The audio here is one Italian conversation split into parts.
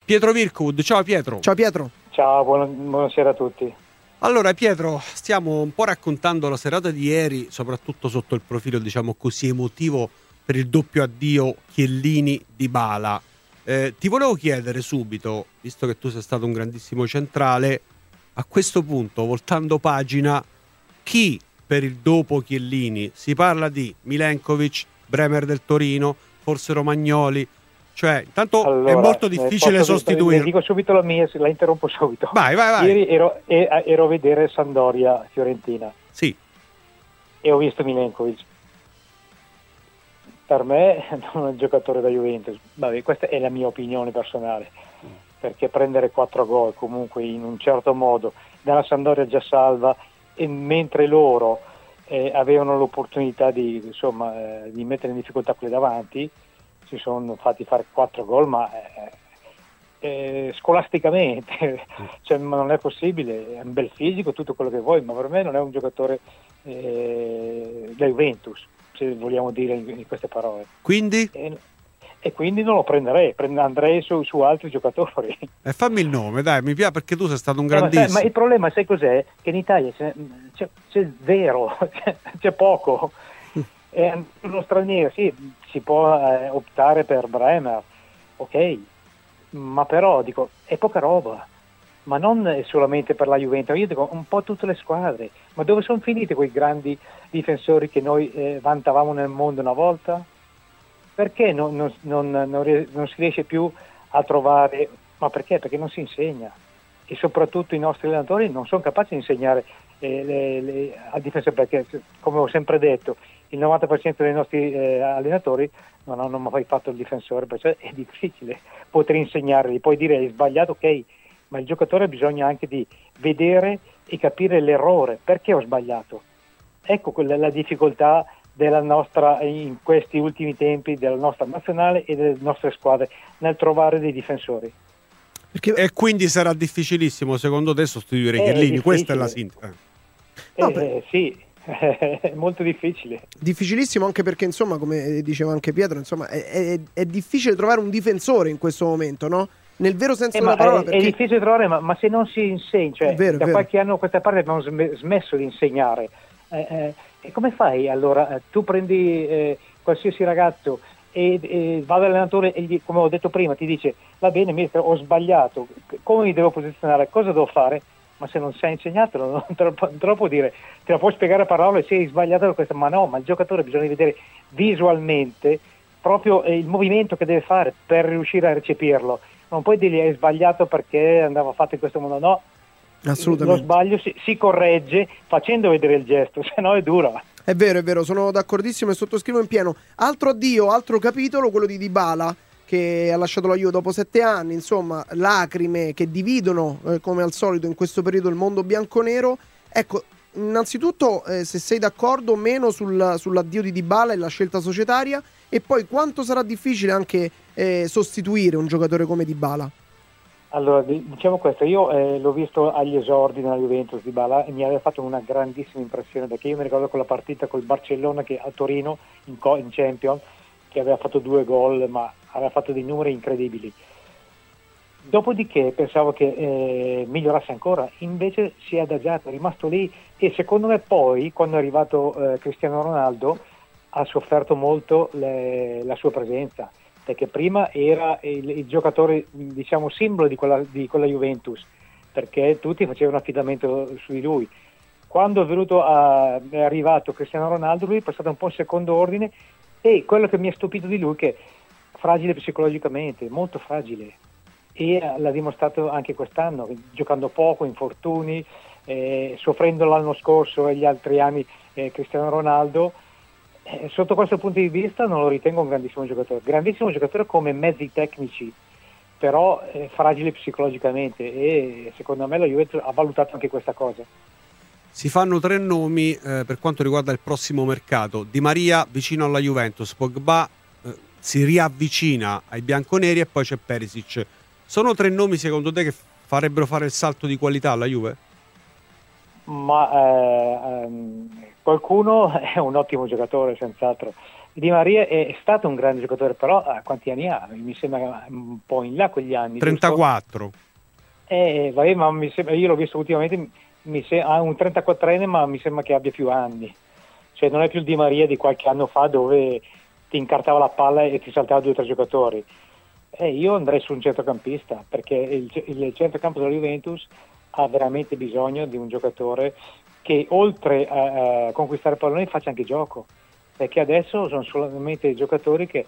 Pietro Virkud. Ciao Pietro. Ciao Pietro. Ciao, buonasera a tutti. Allora Pietro, stiamo un po' raccontando la serata di ieri, soprattutto sotto il profilo, diciamo così, emotivo per il doppio addio Chiellini-Dybala. Ti volevo chiedere subito, visto che tu sei stato un grandissimo centrale, a questo punto, voltando pagina, chi per il dopo Chiellini? Si parla di Milenkovic, Bremer del Torino, forse Romagnoli, cioè intanto allora, è molto difficile sostituire. Dico subito la mia, la interrompo subito. Vai. Ieri ero a vedere Sampdoria-Fiorentina. Sì. E ho visto Milenkovic. Per me non è un giocatore da Juventus. Vabbè, questa è la mia opinione personale, perché prendere 4 gol comunque in un certo modo dalla Sampdoria già salva, e mentre loro avevano l'opportunità di mettere in difficoltà quelli davanti, si sono fatti fare 4 gol, ma scolasticamente, cioè, ma non è possibile. È un bel fisico, tutto quello che vuoi, ma per me non è un giocatore da Juventus, se vogliamo dire in queste parole. Quindi? E quindi non lo prenderei, andrei su altri giocatori. Fammi il nome, dai, mi piace, perché tu sei stato un grandissimo. Ma il problema, sai cos'è? Che in Italia c'è zero, c'è poco. Uno straniero, sì, si può optare per Bremer, ok, ma però dico, è poca roba, ma non solamente per la Juventus, io dico un po' tutte le squadre. Ma dove sono finiti quei grandi difensori che noi vantavamo nel mondo una volta? Perché non si riesce più a trovare? Ma perché? Perché non si insegna, e soprattutto i nostri allenatori non sono capaci di insegnare al difensore, perché, come ho sempre detto, il 90% dei nostri allenatori non hanno mai fatto il difensore, perciò è difficile poter insegnargli. Puoi dire hai sbagliato, ok, ma il giocatore ha bisogno anche di vedere e capire l'errore, perché ho sbagliato. Ecco la difficoltà della nostra, in questi ultimi tempi, della nostra nazionale e delle nostre squadre nel trovare dei difensori. E quindi sarà difficilissimo secondo te sostituire Chiellini? Questa è la sintesi. Sì, è molto difficile. Difficilissimo, anche perché, insomma, come diceva anche Pietro, insomma, è difficile trovare un difensore in questo momento, no? Nel vero senso della parola. È difficile trovare, ma se non si insegna, cioè, da qualche anno a questa parte abbiamo smesso di insegnare. E come fai allora? Tu prendi qualsiasi ragazzo e va dall'allenatore e come ho detto prima ti dice va bene mister, ho sbagliato, come mi devo posizionare, cosa devo fare? Ma se non sai insegnartelo non te lo può dire, te la puoi spiegare a parole, se hai sbagliato questo, ma no, ma il giocatore bisogna vedere visualmente proprio il movimento che deve fare per riuscire a recepirlo. Non puoi dirgli hai sbagliato perché andava fatto in questo modo, no. Assolutamente. Lo sbaglio si corregge facendo vedere il gesto, se no è dura. È vero, sono d'accordissimo e sottoscrivo in pieno. Altro addio, altro capitolo, quello di Dybala, che ha lasciato la Juve dopo 7 anni, insomma, lacrime che dividono, come al solito in questo periodo, il mondo bianconero. Ecco, innanzitutto se sei d'accordo o meno sull'addio di Dybala e la scelta societaria, e poi quanto sarà difficile anche sostituire un giocatore come Dybala. Allora, diciamo questo, io l'ho visto agli esordi nella Juventus Dybala e mi aveva fatto una grandissima impressione, perché io mi ricordo quella partita col Barcellona che a Torino in Champions, che aveva fatto 2 gol, ma aveva fatto dei numeri incredibili. Dopodiché pensavo che migliorasse ancora, invece si è adagiato, è rimasto lì, e secondo me poi, quando è arrivato Cristiano Ronaldo, ha sofferto molto la sua presenza, perché prima era il giocatore, diciamo, simbolo di quella Juventus, perché tutti facevano affidamento su di lui. Quando è arrivato Cristiano Ronaldo, lui è passato un po' in secondo ordine, e quello che mi è stupito di lui è che è fragile psicologicamente, molto fragile, e l'ha dimostrato anche quest'anno, giocando poco, infortuni, soffrendo l'anno scorso e gli altri anni Cristiano Ronaldo. Sotto questo punto di vista non lo ritengo un grandissimo giocatore come mezzi tecnici, però fragile psicologicamente, e secondo me la Juventus ha valutato anche questa cosa. Si fanno 3 nomi per quanto riguarda il prossimo mercato: Di Maria vicino alla Juventus, Pogba si riavvicina ai bianconeri, e poi c'è Perisic. Sono 3 nomi secondo te che farebbero fare il salto di qualità alla Juve? Ma qualcuno è un ottimo giocatore, senz'altro, Di Maria è stato un grande giocatore, però quanti anni ha? Mi sembra un po' in là quegli anni. 34. Vabbè, ma io l'ho visto ultimamente, ha un 34enne, ma mi sembra che abbia più anni. Cioè non è più il Di Maria di qualche anno fa dove ti incartava la palla e ti saltava 2 o 3 giocatori. Io andrei su un centrocampista, perché il centrocampo della Juventus ha veramente bisogno di un giocatore che oltre a conquistare palloni faccia anche gioco, perché adesso sono solamente giocatori che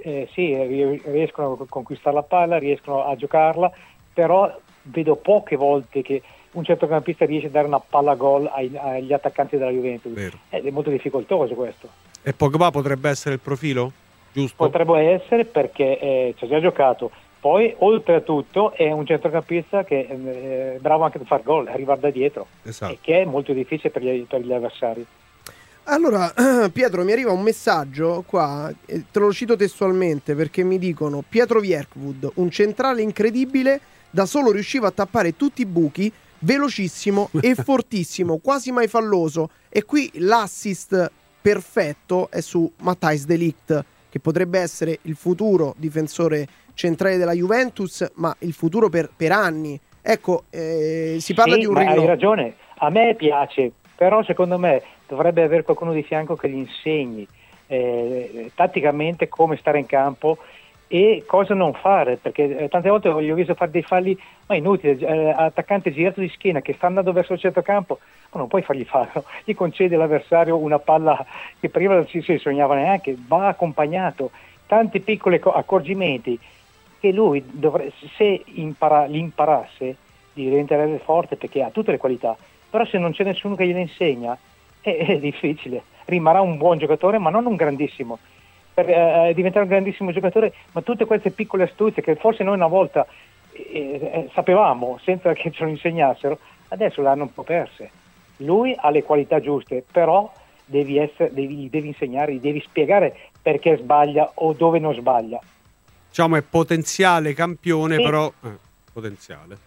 riescono a conquistare la palla, riescono a giocarla, però vedo poche volte che un centrocampista riesce a dare una palla gol agli attaccanti della Juventus. È molto difficoltoso questo. E Pogba potrebbe essere il profilo? Giusto? Potrebbe essere, perché ci ha già giocato. Poi oltretutto è un centrocampista che è bravo anche a far gol, arrivare da dietro, esatto. E che è molto difficile per gli avversari. Allora, Pietro, mi arriva un messaggio qua, te lo cito testualmente perché mi dicono: Pietro Vierkwood, un centrale incredibile, da solo riusciva a tappare tutti i buchi, velocissimo e fortissimo, quasi mai falloso. E qui l'assist perfetto è su Matthijs de Ligt, che potrebbe essere il futuro difensore centrale della Juventus, ma il futuro per anni. Ecco, si parla di un rinnovo. Hai ragione, a me piace, però secondo me dovrebbe avere qualcuno di fianco che gli insegni tatticamente come stare in campo e cosa non fare, perché tante volte gli ho visto fare dei falli ma inutili, attaccante girato di schiena che sta andando verso il centrocampo, ma non puoi fargli farlo, gli concede all'avversario una palla che prima non si sognava neanche, va accompagnato, tanti piccoli accorgimenti che lui se li imparasse diventerebbe forte, perché ha tutte le qualità, però se non c'è nessuno che gliele insegna è difficile, rimarrà un buon giocatore ma non un grandissimo. Per diventare un grandissimo giocatore, ma tutte queste piccole astuzie che forse noi una volta sapevamo senza che ce lo insegnassero, adesso le hanno un po' perse. Lui ha le qualità giuste, però devi insegnare, devi spiegare perché sbaglia o dove non sbaglia. Diciamo è potenziale campione, sì. Però potenziale.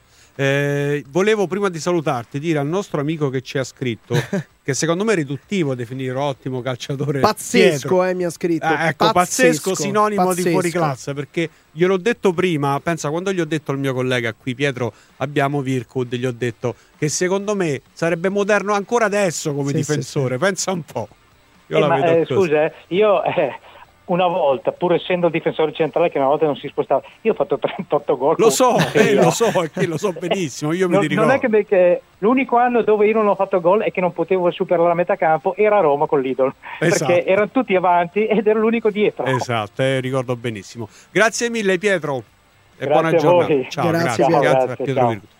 Volevo prima di salutarti dire al nostro amico che ci ha scritto che secondo me è riduttivo definire ottimo calciatore pazzesco, mi ha scritto ecco, pazzesco sinonimo di fuori classe, perché gliel'ho detto prima, pensa, quando gli ho detto al mio collega qui Pietro abbiamo Vierkwood, gli ho detto che secondo me sarebbe moderno ancora adesso come difensore, sì. Pensa un po'. Io la vedo così. Scusa, io una volta, pur essendo il difensore centrale che una volta non si spostava, io ho fatto 38 gol. Lo so benissimo, io mi ricordo. Non è che l'unico anno dove io non ho fatto gol e che non potevo superare la metà campo era a Roma con l'Idol, esatto. Perché erano tutti avanti ed ero l'unico dietro. Esatto, ricordo benissimo. Grazie mille Pietro e grazie buona giornata. Voi. Ciao, grazie a Pietro Vierkwood.